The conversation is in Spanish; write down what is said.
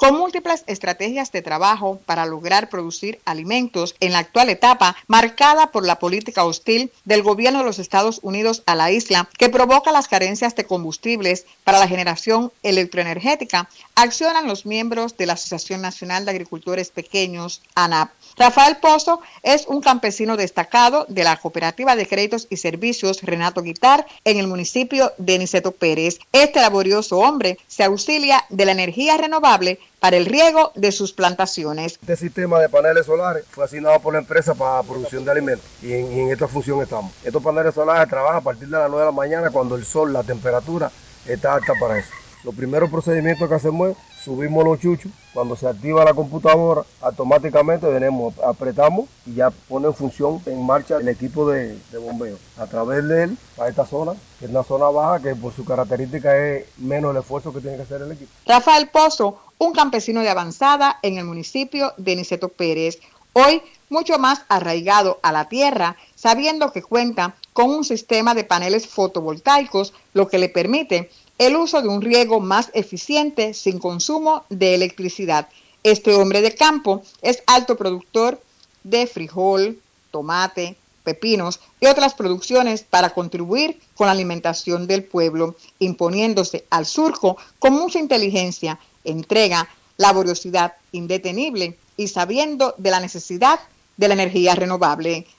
Con múltiples estrategias de trabajo para lograr producir alimentos en la actual etapa marcada por la política hostil del gobierno de los Estados Unidos a la isla, que provoca las carencias de combustibles para la generación electroenergética, accionan los miembros de la Asociación Nacional de Agricultores Pequeños, ANAP. Rafael Pozo es un campesino destacado de la Cooperativa de Créditos y Servicios Renato Guitar en el municipio de Niceto Pérez. Este laborioso hombre se auxilia de la energía renovable para el riego de sus plantaciones. Este sistema de paneles solares fue asignado por la empresa para producción de alimentos y en esta función estamos. Estos paneles solares trabajan a partir de las 9 de la mañana cuando el sol, la temperatura está alta para eso. Los primeros procedimientos que hacemos es subimos los chuchos. Cuando se activa la computadora, automáticamente apretamos y ya pone en función, en marcha el equipo de bombeo. A través de él, a esta zona, que es una zona baja, que por su característica es menos el esfuerzo que tiene que hacer el equipo. Rafael Pozo, un campesino de avanzada en el municipio de Niceto Pérez, hoy mucho más arraigado a la tierra, sabiendo que cuenta con un sistema de paneles fotovoltaicos, lo que le permite el uso de un riego más eficiente sin consumo de electricidad. Este hombre de campo es alto productor de frijol, tomate, pepinos y otras producciones para contribuir con la alimentación del pueblo, imponiéndose al surco con mucha inteligencia, entrega, laboriosidad indetenible y sabiendo de la necesidad de la energía renovable.